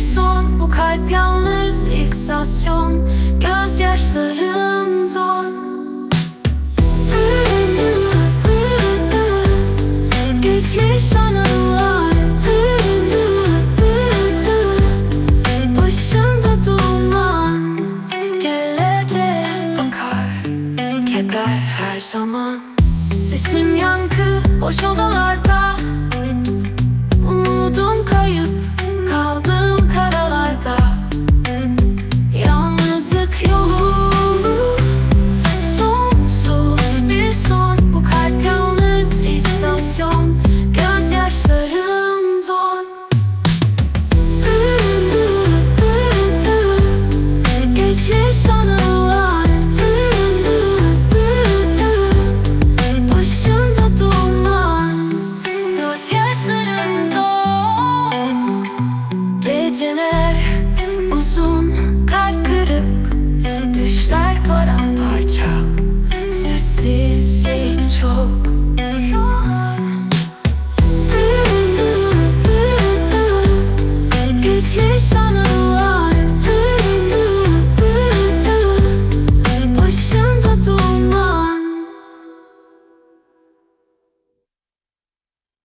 son. Bu kalp yalnız istasyon. Gözyaşlarım zor. Geçmiş anılar, başımda duman. Geleceğe bakar keder her zaman. Sesim yankı boş odalar.